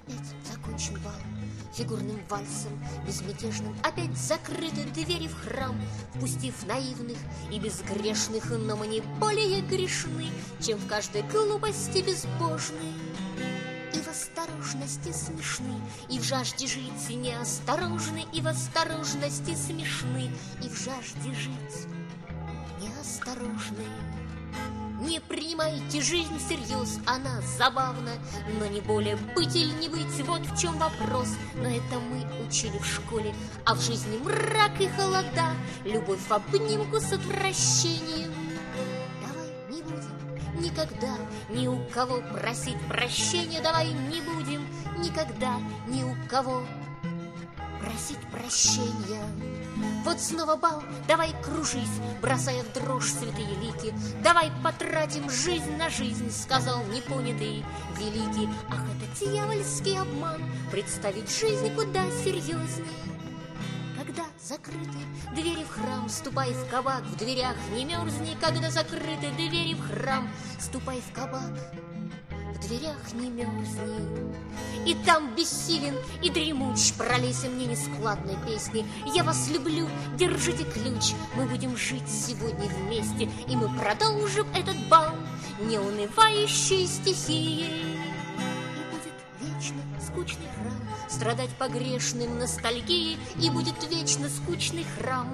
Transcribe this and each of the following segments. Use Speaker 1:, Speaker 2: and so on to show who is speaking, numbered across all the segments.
Speaker 1: Опять закончен бал фигурным вальсом безмятежным. Опять закрыты двери в храм, впустив наивных и безгрешных. Но мы не более грешны, чем в каждой глупости безбожной. И в осторожности смешны, и в жажде жить неосторожны, и в осторожности смешны, и в жажде жить неосторожны. Не принимайте жизнь всерьез, она забавна, но не более быть или не быть, вот в чем вопрос. Но это мы учили в школе, а в жизни мрак и холода, любовь в обнимку с отвращением. Давай не будем никогда ни у кого просить прощения, давай не будем никогда ни у кого просить прощения. Вот снова бал, давай кружись, бросая в дрожь святые лики. Давай потратим жизнь на жизнь, сказал непонятый великий. Ах, это дьявольский обман, представить жизнь куда серьезней. Когда закрыты двери в храм, ступай в кабак, в дверях не мерзни. Когда закрыты двери в храм, ступай в кабак, в дверях не мерзни. И там бессилен и дремуч пролейся мне нескладной песни. Я вас люблю, держите ключ, мы будем жить сегодня вместе, и мы продолжим этот бал неунывающей стихией. И будет вечно скучный храм страдать погрешным ностальгией, и будет вечно скучный храм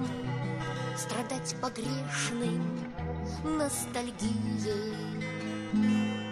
Speaker 1: страдать погрешным ностальгией.